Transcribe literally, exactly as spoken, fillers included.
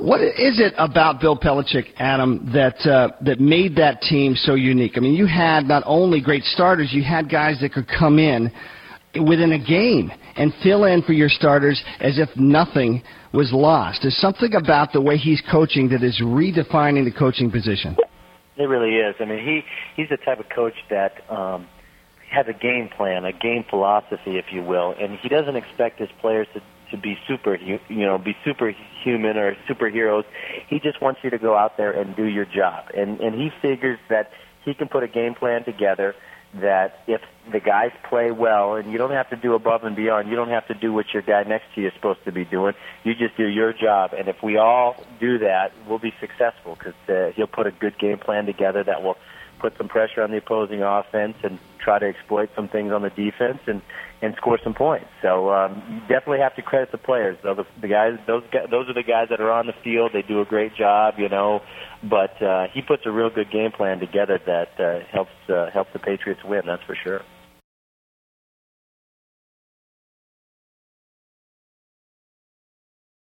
What is it about Bill Belichick, Adam, that uh, that made that team so unique? I mean, you had not only great starters, you had guys that could come in within a game and fill in for your starters as if nothing was lost. There's something about the way he's coaching that is redefining the coaching position. It really is. I mean, he he's the type of coach that um, has a game plan, a game philosophy, if you will, and he doesn't expect his players to to be super, you know, be superhuman or superheroes. He just wants you to go out there and do your job. And, and he figures that he can put a game plan together that if the guys play well, and you don't have to do above and beyond, you don't have to do what your guy next to you is supposed to be doing. You just do your job. And if we all do that, we'll be successful because uh, he'll put a good game plan together that will put some pressure on the opposing offense and try to exploit some things on the defense and, and score some points. So um, you definitely have to credit the players. So the, the guys, those guys, those are the guys that are on the field. They do a great job, you know. But uh, he puts a real good game plan together that uh, helps uh, helps the Patriots win. That's for sure.